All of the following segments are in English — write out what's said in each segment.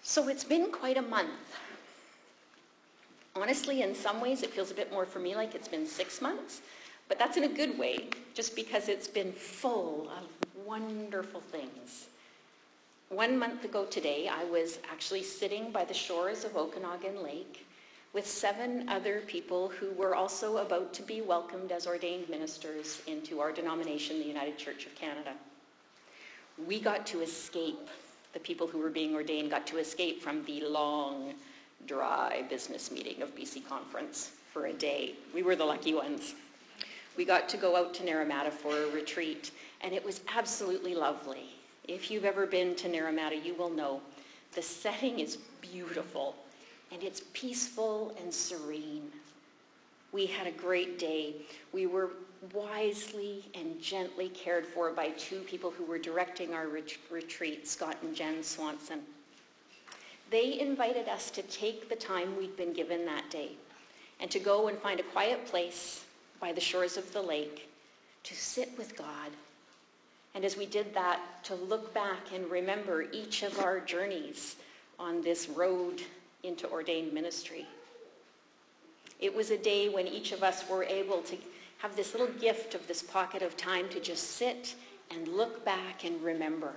So it's been quite a month. Honestly, in some ways, it feels a bit more for me like it's been 6 months, but that's in a good way, just because it's been full of wonderful things. 1 month ago today, I was actually sitting by the shores of Okanagan Lake with 7 other people who were also about to be welcomed as ordained ministers into our denomination, the United Church of Canada. We got to escape. The people who were being ordained got to escape from the long, dry business meeting of BC Conference for a day. We were the lucky ones. We got to go out to Naramata for a retreat, and it was absolutely lovely. If you've ever been to Naramata, you will know the setting is beautiful, and it's peaceful and serene. We had a great day. We were wisely and gently cared for by 2 people who were directing our retreat, Scott and Jen Swanson. They invited us to take the time we'd been given that day and to go and find a quiet place by the shores of the lake to sit with God. And as we did that, to look back and remember each of our journeys on this road into ordained ministry. It was a day when each of us were able to have this little gift of this pocket of time to just sit and look back and remember.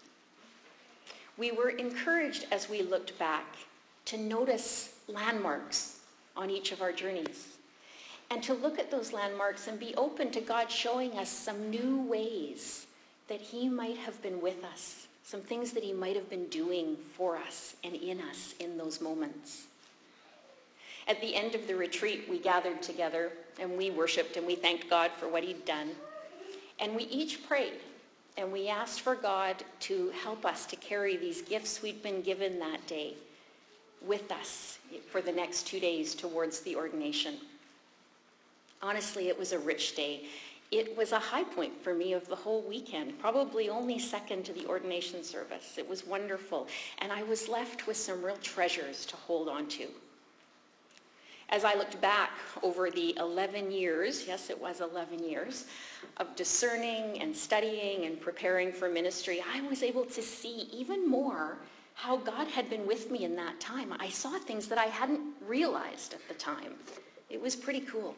We were encouraged as we looked back to notice landmarks on each of our journeys and to look at those landmarks and be open to God showing us some new ways that he might have been with us, some things that he might have been doing for us and in us in those moments. At the end of the retreat, we gathered together and we worshiped and we thanked God for what he'd done. And we each prayed and we asked for God to help us to carry these gifts we'd been given that day with us for the next 2 days towards the ordination. Honestly, it was a rich day. It was a high point for me of the whole weekend, probably only second to the ordination service. It was wonderful, and I was left with some real treasures to hold on to. As I looked back over the 11 years, yes, it was 11 years, of discerning and studying and preparing for ministry, I was able to see even more how God had been with me in that time. I saw things that I hadn't realized at the time. It was pretty cool.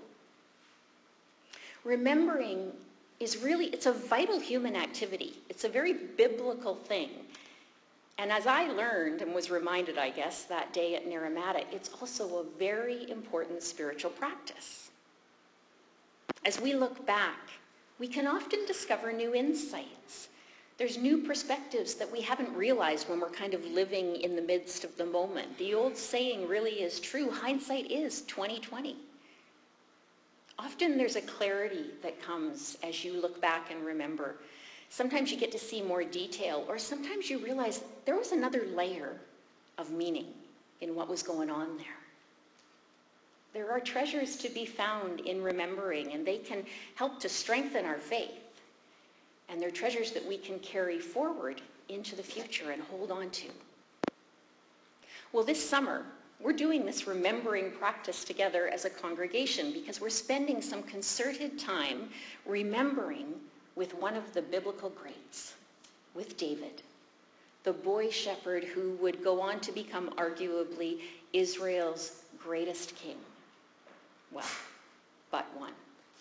Remembering it's a vital human activity. It's a very biblical thing. And as I learned and was reminded, I guess, that day at Naramata, it's also a very important spiritual practice. As we look back, we can often discover new insights. There's new perspectives that we haven't realized when we're kind of living in the midst of the moment. The old saying really is true, hindsight is 20/20. Often there's a clarity that comes as you look back and remember. Sometimes you get to see more detail, or sometimes you realize there was another layer of meaning in what was going on there. There are treasures to be found in remembering, and they can help to strengthen our faith. And they're treasures that we can carry forward into the future and hold on to. Well, this summer, we're doing this remembering practice together as a congregation because we're spending some concerted time remembering with one of the biblical greats, with David, the boy shepherd who would go on to become arguably Israel's greatest king. Well, but one.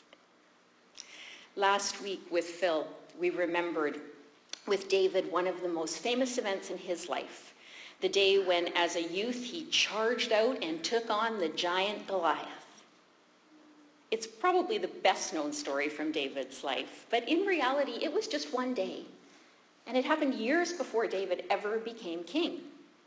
Last week with Phil, we remembered with David one of the most famous events in his life, the day when, as a youth, he charged out and took on the giant Goliath. It's probably the best known story from David's life, but in reality, it was just one day. And it happened years before David ever became king.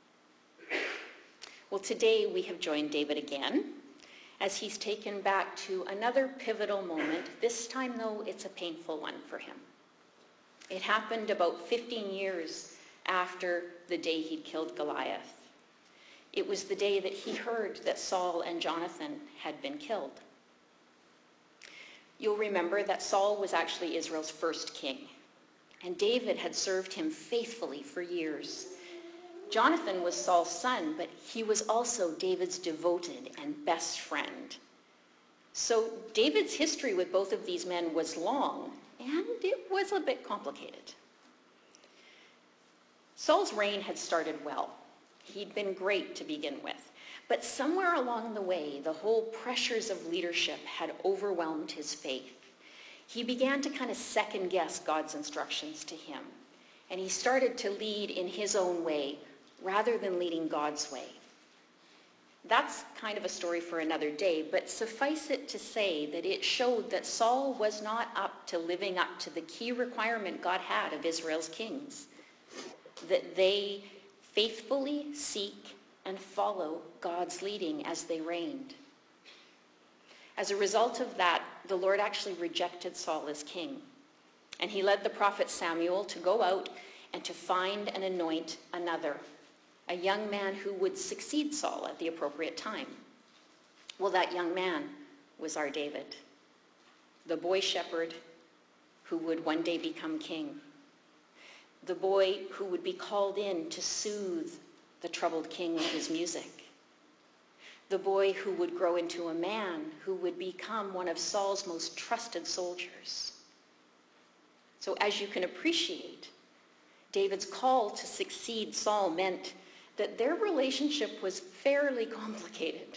Well, today we have joined David again as he's taken back to another pivotal moment. This time, though, it's a painful one for him. It happened about 15 years after the day he'd killed Goliath. It was the day that he heard that Saul and Jonathan had been killed. You'll remember that Saul was actually Israel's first king, and David had served him faithfully for years. Jonathan was Saul's son, but he was also David's devoted and best friend. So David's history with both of these men was long, and it was a bit complicated. Saul's reign had started well. He'd been great to begin with. But somewhere along the way, the whole pressures of leadership had overwhelmed his faith. He began to kind of second guess God's instructions to him. And he started to lead in his own way rather than leading God's way. That's kind of a story for another day, but suffice it to say that it showed that Saul was not up to living up to the key requirement God had of Israel's kings, that they faithfully seek and follow God's leading as they reigned. As a result of that, the Lord actually rejected Saul as king, and he led the prophet Samuel to go out and to find and anoint another, a young man who would succeed Saul at the appropriate time. Well, that young man was our David, the boy shepherd who would one day become king, the boy who would be called in to soothe the troubled king with his music, the boy who would grow into a man who would become one of Saul's most trusted soldiers. So as you can appreciate, David's call to succeed Saul meant that their relationship was fairly complicated.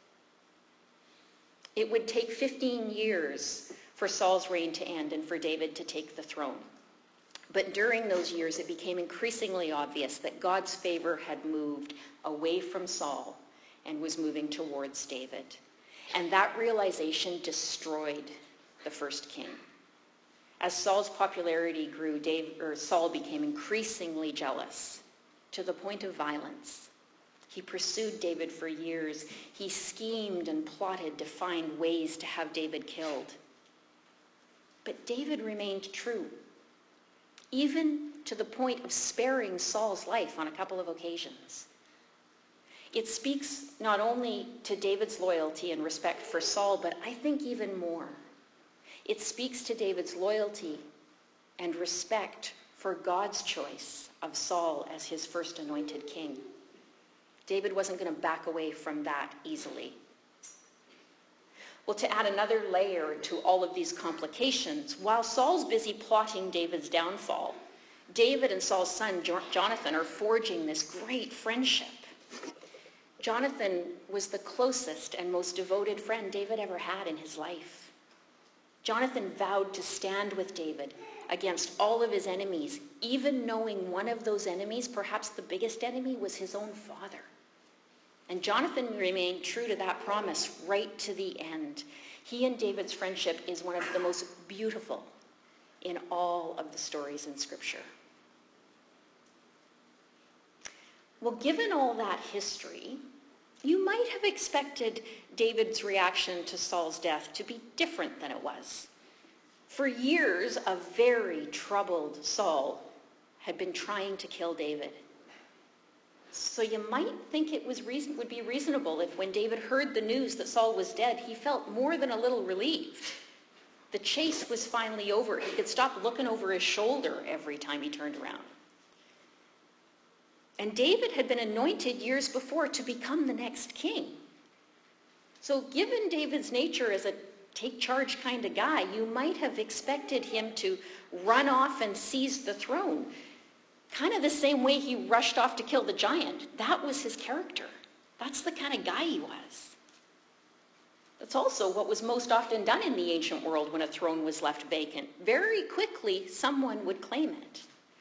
It would take 15 years for Saul's reign to end and for David to take the throne. But during those years, it became increasingly obvious that God's favor had moved away from Saul and was moving towards David. And that realization destroyed the first king. As Saul's popularity grew, Saul became increasingly jealous to the point of violence. He pursued David for years. He schemed and plotted to find ways to have David killed. But David remained true, even to the point of sparing Saul's life on a couple of occasions. It speaks not only to David's loyalty and respect for Saul, but I think even more. It speaks to David's loyalty and respect for God's choice of Saul as his first anointed king. David wasn't going to back away from that easily. Well, to add another layer to all of these complications, while Saul's busy plotting David's downfall, David and Saul's son Jonathan are forging this great friendship. Jonathan was the closest and most devoted friend David ever had in his life. Jonathan vowed to stand with David against all of his enemies, even knowing one of those enemies, perhaps the biggest enemy, was his own father. And Jonathan remained true to that promise right to the end. He and David's friendship is one of the most beautiful in all of the stories in Scripture. Well, given all that history, you might have expected David's reaction to Saul's death to be different than it was. For years, a very troubled Saul had been trying to kill David. So you might think it would be reasonable if when David heard the news that Saul was dead, he felt more than a little relieved. The chase was finally over. He could stop looking over his shoulder every time he turned around. And David had been anointed years before to become the next king. So given David's nature as a take-charge kind of guy, you might have expected him to run off and seize the throne, kind of the same way he rushed off to kill the giant. That was his character. That's the kind of guy he was. That's also what was most often done in the ancient world when a throne was left vacant. Very quickly, someone would claim it.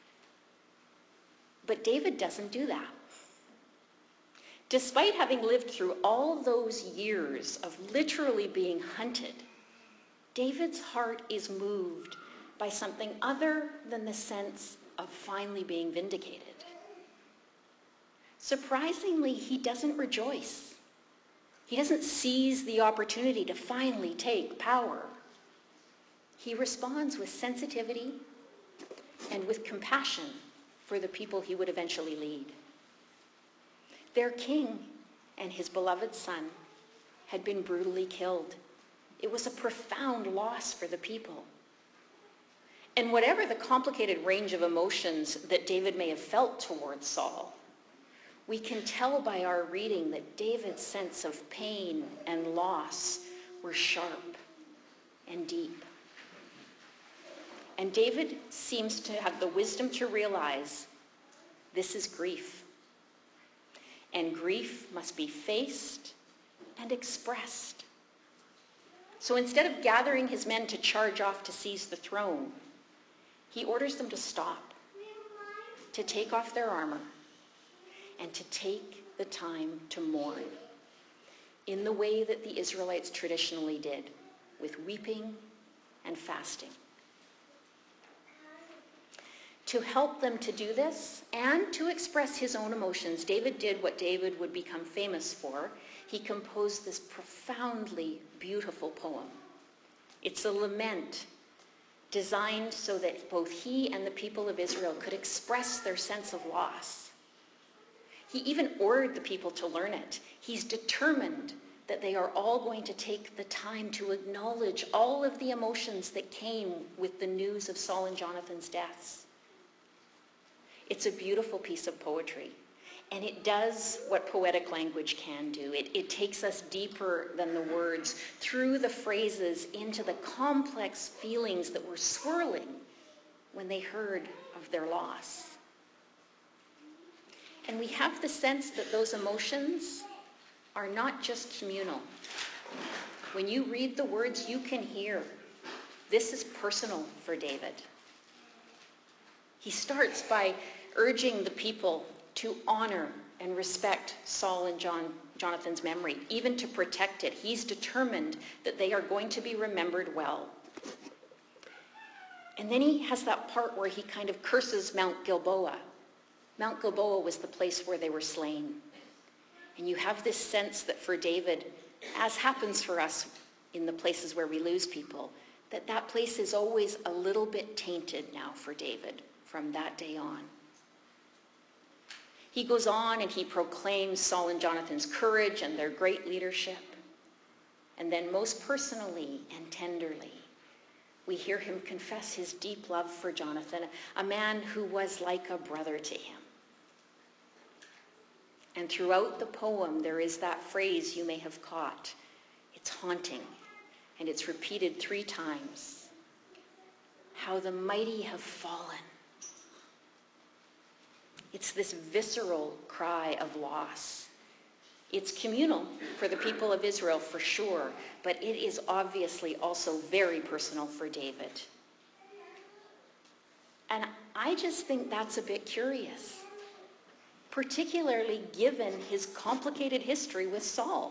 But David doesn't do that. Despite having lived through all those years of literally being hunted, David's heart is moved by something other than the sense of finally being vindicated. Surprisingly, he doesn't rejoice. He doesn't seize the opportunity to finally take power. He responds with sensitivity and with compassion for the people he would eventually lead. Their king and his beloved son had been brutally killed. It was a profound loss for the people. And whatever the complicated range of emotions that David may have felt towards Saul, we can tell by our reading that David's sense of pain and loss were sharp and deep. And David seems to have the wisdom to realize this is grief. and grief must be faced and expressed. So instead of gathering his men to charge off to seize the throne, he orders them to stop, to take off their armor, and to take the time to mourn in the way that the Israelites traditionally did, with weeping and fasting. To help them to do this and to express his own emotions, David did what David would become famous for. He composed this profoundly beautiful poem. It's a lament designed so that both he and the people of Israel could express their sense of loss. He even ordered the people to learn it. He's determined that they are all going to take the time to acknowledge all of the emotions that came with the news of Saul and Jonathan's deaths. It's a beautiful piece of poetry, and it does what poetic language can do. It takes us deeper than the words, through the phrases, into the complex feelings that were swirling when they heard of their loss. And we have the sense that those emotions are not just communal. When you read the words, you can hear this is personal for David. He starts by urging the people to honor and respect Saul and Jonathan's memory, even to protect it. He's determined that they are going to be remembered well. And then he has that part where he kind of curses Mount Gilboa. Mount Gilboa was the place where they were slain. And you have this sense that for David, as happens for us in the places where we lose people, that place is always a little bit tainted now for David from that day on. He goes on and he proclaims Saul and Jonathan's courage and their great leadership. And then most personally and tenderly, we hear him confess his deep love for Jonathan, a man who was like a brother to him. And throughout the poem, there is that phrase you may have caught. It's haunting, and it's repeated 3 times. How the mighty have fallen. It's this visceral cry of loss. It's communal for the people of Israel for sure, but it is obviously also very personal for David. And I just think that's a bit curious, particularly given his complicated history with Saul.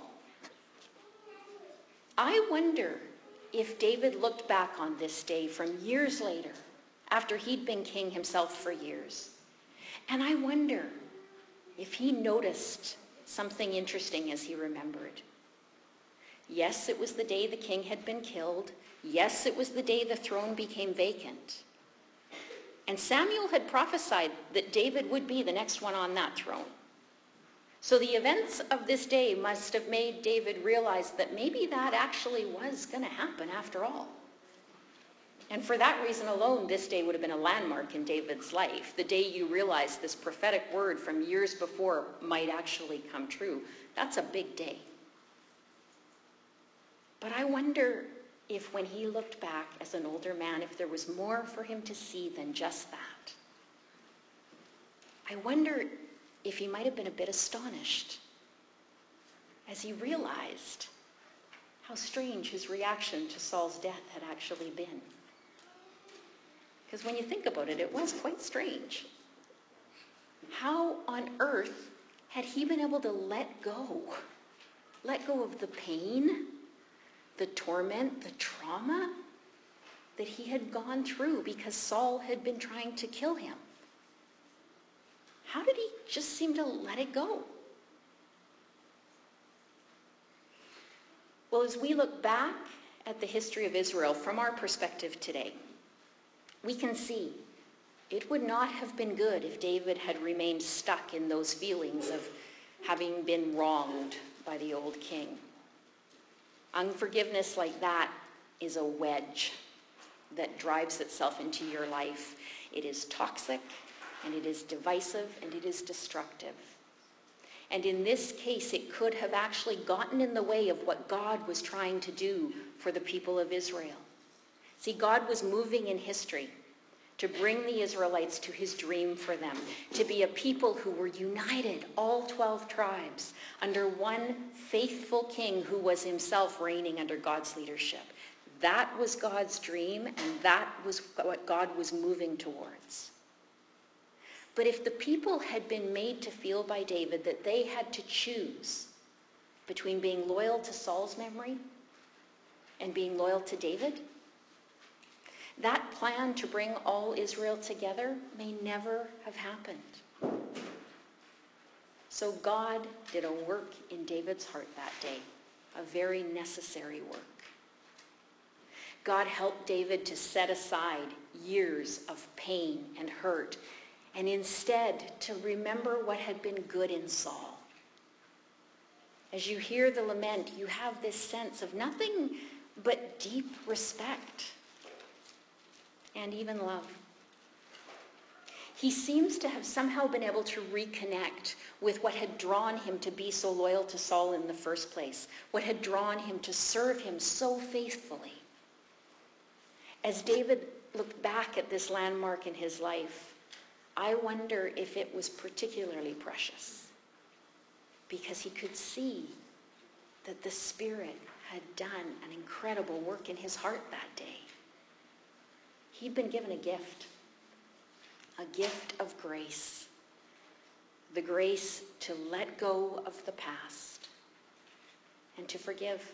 I wonder if David looked back on this day from years later, after he'd been king himself for years, and I wonder if he noticed something interesting as he remembered. Yes, it was the day the king had been killed. Yes, it was the day the throne became vacant. And Samuel had prophesied that David would be the next one on that throne. So the events of this day must have made David realize that maybe that actually was going to happen after all. And for that reason alone, this day would have been a landmark in David's life. The day you realize this prophetic word from years before might actually come true. That's a big day. But I wonder if when he looked back as an older man, if there was more for him to see than just that. I wonder if he might have been a bit astonished as he realized how strange his reaction to Saul's death had actually been. Because when you think about it, it was quite strange. How on earth had he been able to let go of the pain, the torment, the trauma that he had gone through because Saul had been trying to kill him? How did he just seem to let it go? Well, as we look back at the history of Israel from our perspective today, we can see it would not have been good if David had remained stuck in those feelings of having been wronged by the old king. Unforgiveness like that is a wedge that drives itself into your life. It is toxic, and it is divisive, and it is destructive. And in this case, it could have actually gotten in the way of what God was trying to do for the people of Israel. See, God was moving in history to bring the Israelites to his dream for them, to be a people who were united, all 12 tribes, under one faithful king who was himself reigning under God's leadership. That was God's dream, and that was what God was moving towards. But if the people had been made to feel by David that they had to choose between being loyal to Saul's memory and being loyal to David, that plan to bring all Israel together may never have happened. So God did a work in David's heart that day, a very necessary work. God helped David to set aside years of pain and hurt, and instead to remember what had been good in Saul. As you hear the lament, you have this sense of nothing but deep respect and even love. He seems to have somehow been able to reconnect with what had drawn him to be so loyal to Saul in the first place, what had drawn him to serve him so faithfully. As David looked back at this landmark in his life, I wonder if it was particularly precious, because he could see that the Spirit had done an incredible work in his heart that day. He'd been given a gift of grace, the grace to let go of the past and to forgive.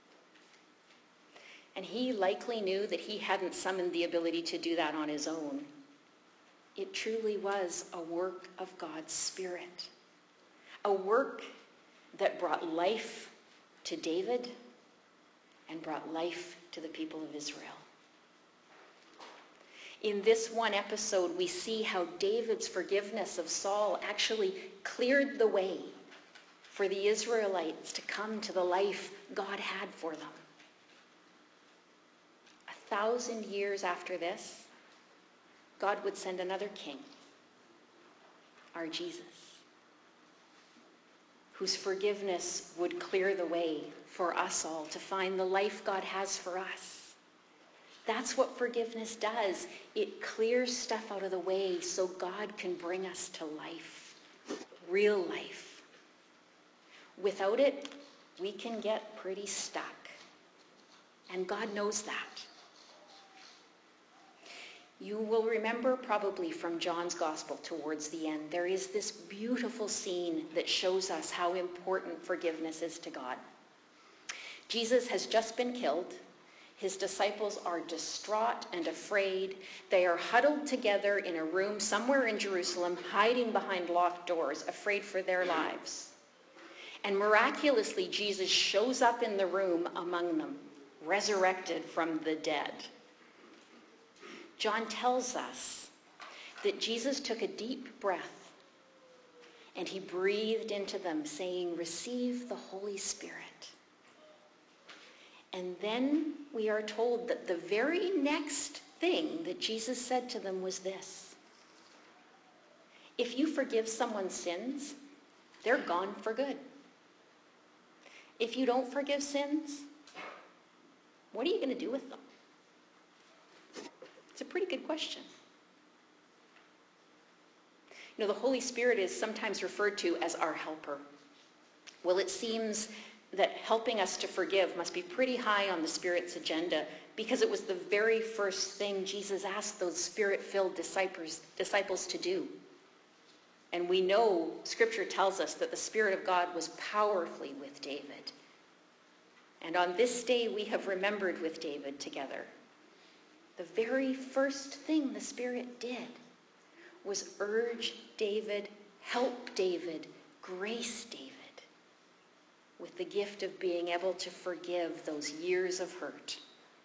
And he likely knew that he hadn't summoned the ability to do that on his own. It truly was a work of God's Spirit, a work that brought life to David and brought life to the people of Israel. In this one episode, we see how David's forgiveness of Saul actually cleared the way for the Israelites to come to the life God had for them. 1,000 years after this, God would send another king, our Jesus, whose forgiveness would clear the way for us all to find the life God has for us. That's what forgiveness does. It clears stuff out of the way so God can bring us to life, real life. Without it, we can get pretty stuck. And God knows that. You will remember probably from John's Gospel towards the end, there is this beautiful scene that shows us how important forgiveness is to God. Jesus has just been killed. His disciples are distraught and afraid. They are huddled together in a room somewhere in Jerusalem, hiding behind locked doors, afraid for their lives. And miraculously, Jesus shows up in the room among them, resurrected from the dead. John tells us that Jesus took a deep breath and he breathed into them, saying, "Receive the Holy Spirit." And then we are told that the very next thing that Jesus said to them was this: if you forgive someone's sins, they're gone for good. If you don't forgive sins, what are you going to do with them? It's a pretty good question. You know, the Holy Spirit is sometimes referred to as our helper. Well, it seems that helping us to forgive must be pretty high on the Spirit's agenda, because it was the very first thing Jesus asked those Spirit-filled disciples to do. And we know Scripture tells us that the Spirit of God was powerfully with David. And on this day we have remembered with David together. The very first thing the Spirit did was urge David, help David, grace David with the gift of being able to forgive those years of hurt.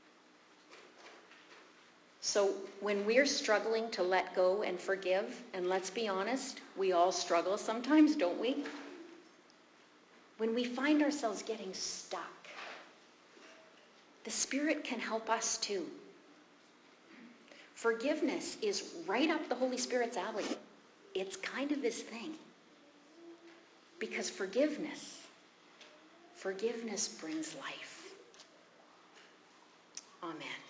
So when we're struggling to let go and forgive, and let's be honest, we all struggle sometimes, don't we? When we find ourselves getting stuck, the Spirit can help us too. Forgiveness is right up the Holy Spirit's alley. It's kind of his thing. Because forgiveness brings life. Amen.